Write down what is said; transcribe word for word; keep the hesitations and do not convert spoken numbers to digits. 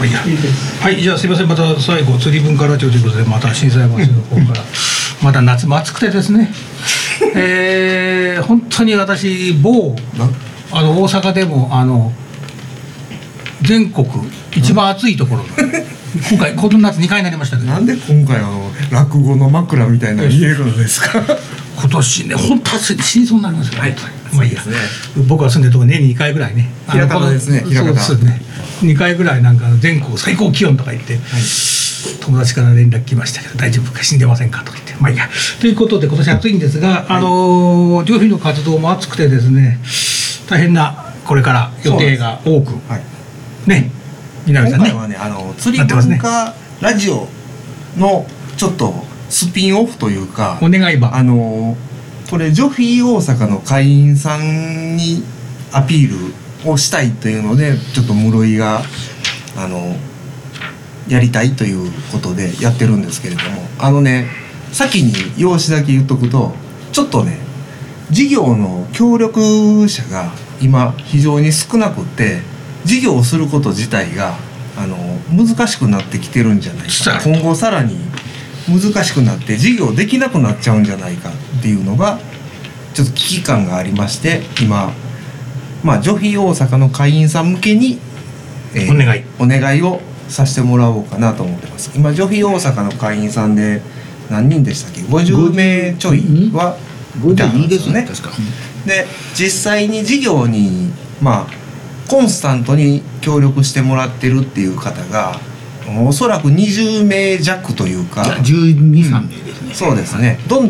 いや、はい、じゃあすいません、また最後釣り文化ラジオということで、また震災橋の方からまた夏も暑くてですねえー、本当に私某あの大阪でもあの全国一番暑いところの今回この夏にかいになりましたけど、 なんで今回あの落語の枕みたいなの見えるのですか今年ね、本当暑い死にそうになりますよ、はい、まあいいや、 そうですね、 僕が住んでるところ年ににかいぐらいね、 枚方ですね、枚方そうですね、にかいぐらいなんか全国最高気温とか言って、はい、友達から連絡来ましたけど大丈夫か死んでませんかとか言って、まあいいやということで今年暑いんですが、はい、あの上飛の活動も暑くてですね、大変なこれから予定が多く、はい、ね、南さんね、 今回はね、あの釣り文化ラジオのちょっとスピンオフというか、 お願いばあのこれジョフィー大阪の会員さんにアピールをしたいというので、ちょっと室井があのやりたいということでやってるんですけれども、あのね、先に用紙だけ言っとくと、ちょっとね、事業の協力者が今非常に少なくて、事業をすること自体があの難しくなってきてるんじゃないか、今後さらに難しくなって事業できなくなっちゃうんじゃないかっていうのがちょっと危機感がありまして、今まあジョフィー大阪の会員さん向けに、 えー、お願いお願いをさせてもらおうかなと思ってます。今ジョフィー大阪の会員さんで何人でしたっけ、ごじゅうめいちょいはいたんですよね。確かで、実際に事業にまあコンスタントに協力してもらってるっていう方がおそらくにじゅうめいじゃくというか、 じゅうに、さんめいですね。 そうですね。どんどん